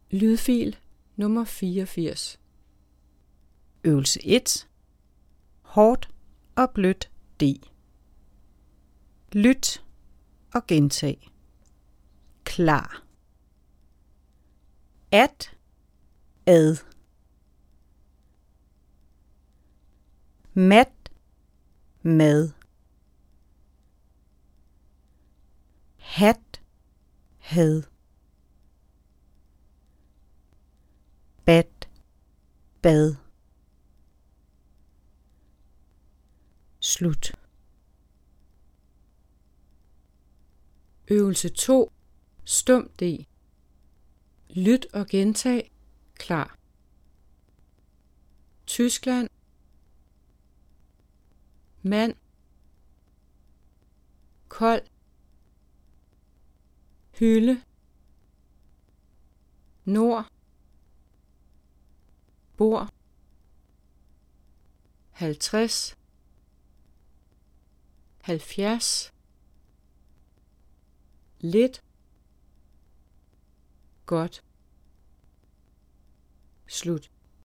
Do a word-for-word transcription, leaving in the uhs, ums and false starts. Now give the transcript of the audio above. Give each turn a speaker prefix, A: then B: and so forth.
A: Lydfil nummer fireogfirs.
B: Øvelse et. Hårdt og blødt D. Lyt og gentag. Klar. At, ad. Mat, mad. Hat, had. Bat, bad. Slut.
A: Øvelse to. Stum D. Lyt og gentag. Klar. Tyskland. Mand. Kold. Hylde. Nord. Bord. halvtreds. halvfjerds. Lidt. Godt. Slut.